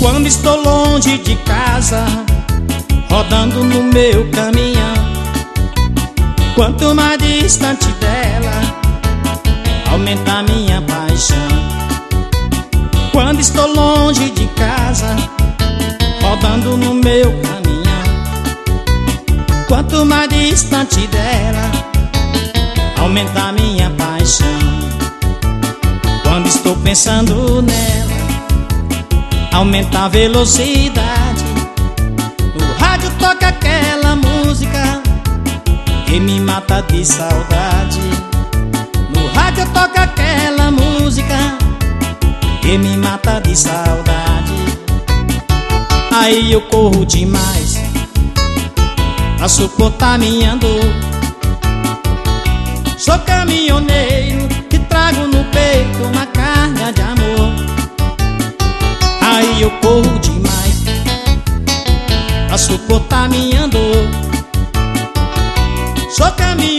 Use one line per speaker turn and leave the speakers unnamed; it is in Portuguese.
Quando estou longe de casa, rodando no meu caminhão, quanto mais distante dela, aumenta a minha paixão. Quando estou longe de casa, rodando no meu caminhão, quanto mais distante dela, aumenta a minha paixão. Quando estou pensando nela, aumenta a velocidade. No rádio toca aquela música que me mata de saudade. No rádio toca aquela música que me mata de saudade. Aí eu corro demais pra suportar minha dor. Sou caminhoneiro que trago no peito uma carga de amor. Aí eu corro demais pra suportar minha dor. Sou caminhoneiro